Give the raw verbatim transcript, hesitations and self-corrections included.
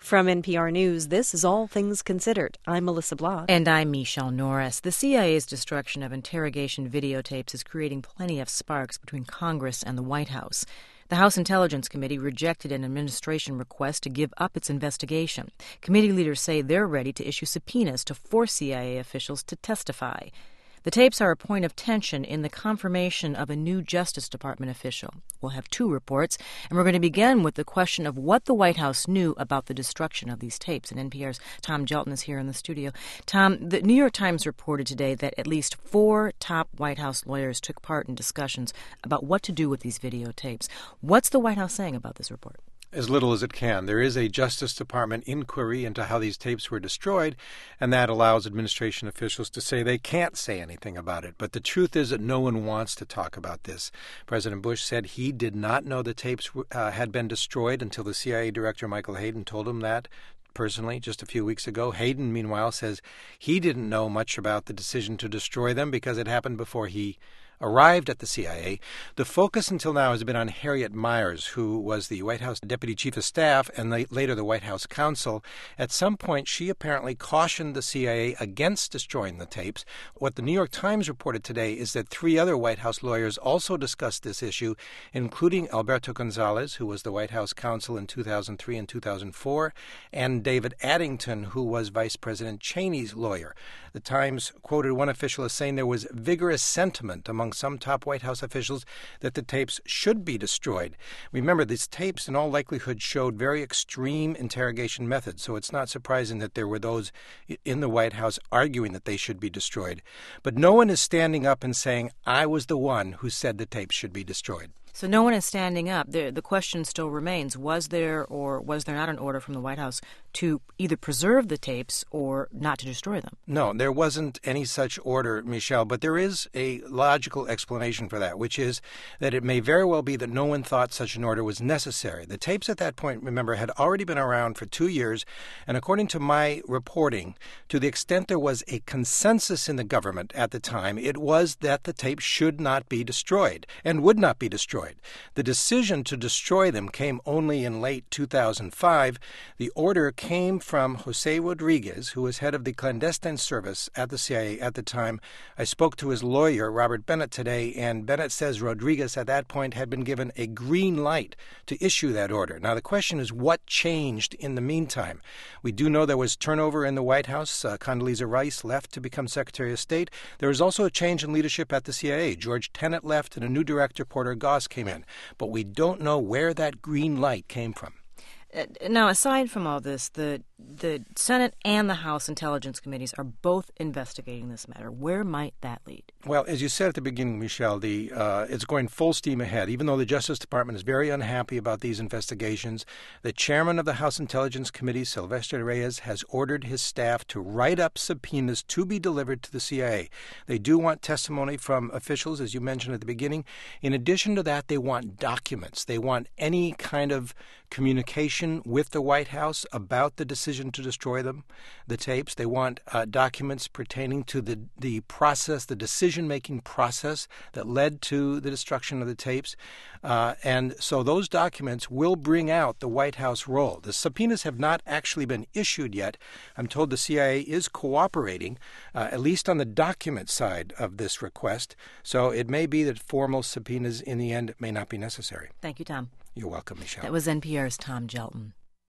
From N P R News, this is All Things Considered. I'm Melissa Block. And I'm Michelle Norris. The C I A's destruction of interrogation videotapes is creating plenty of sparks between Congress and the White House. The House Intelligence Committee rejected an administration request to give up its investigation. Committee leaders say they're ready to issue subpoenas to force C I A officials to testify. The tapes are a point of tension in the confirmation of a new Justice Department official. We'll have two reports, and we're going to begin with the question of what the White House knew about the destruction of these tapes. And N P R's Tom Gjelten is here in the studio. Tom, the New York Times reported today that at least four top White House lawyers took part in discussions about what to do with these videotapes. What's the White House saying about this report? As little as it can. There is a Justice Department inquiry into how these tapes were destroyed, and that allows administration officials to say they can't say anything about it. But the truth is that no one wants to talk about this. President Bush said he did not know the tapes uh, had been destroyed until the C I A Director Michael Hayden told him that personally just a few weeks ago. Hayden, meanwhile, says he didn't know much about the decision to destroy them because it happened before he arrived at the C I A. The focus until now has been on Harriet Miers, who was the White House Deputy Chief of Staff and later the White House Counsel. At some point, she apparently cautioned the C I A against destroying the tapes. What the New York Times reported today is that three other White House lawyers also discussed this issue, including Alberto Gonzales, who was the White House Counsel in two thousand three and two thousand four, and David Addington, who was Vice President Cheney's lawyer. The Times quoted one official as saying there was vigorous sentiment among some top White House officials that the tapes should be destroyed. Remember, these tapes in all likelihood showed very extreme interrogation methods, so it's not surprising that there were those in the White House arguing that they should be destroyed. But no one is standing up and saying, I was the one who said the tapes should be destroyed. So no one is standing up. The, the question still remains, was there or was there not an order from the White House to either preserve the tapes or not to destroy them? No, there wasn't any such order, Michelle, but there is a logical explanation for that, which is that it may very well be that no one thought such an order was necessary. The tapes at that point, remember, had already been around for two years, and according to my reporting, to the extent there was a consensus in the government at the time, it was that the tapes should not be destroyed and would not be destroyed. The decision to destroy them came only in late two thousand five. The order came from Jose Rodriguez, who was head of the clandestine service at the C I A at the time. I spoke to his lawyer, Robert Bennett, today, and Bennett says Rodriguez at that point had been given a green light to issue that order. Now, the question is what changed in the meantime? We do know there was turnover in the White House. Uh, Condoleezza Rice left to become Secretary of State. There was also a change in leadership at the C I A. George Tenet left and a new director, Porter Goss, came in. But we don't know where that green light came from. Now, aside from all this, the the Senate and the House Intelligence Committees are both investigating this matter. Where might that lead? Well, as you said at the beginning, Michelle, the uh, it's going full steam ahead. Even though the Justice Department is very unhappy about these investigations, the chairman of the House Intelligence Committee, Sylvester Reyes, has ordered his staff to write up subpoenas to be delivered to the C I A. They do want testimony from officials, as you mentioned at the beginning. In addition to that, they want documents. They want any kind of communication with the White House about the decision to destroy them, the tapes. They want uh, documents pertaining to the, the process, the decision-making process that led to the destruction of the tapes. Uh, and so those documents will bring out the White House role. The subpoenas have not actually been issued yet. I'm told the C I A is cooperating, uh, at least on the document side of this request. So it may be that formal subpoenas in the end may not be necessary. Thank you, Tom. You're welcome, Michelle. That was N P R's Tom Gjelten.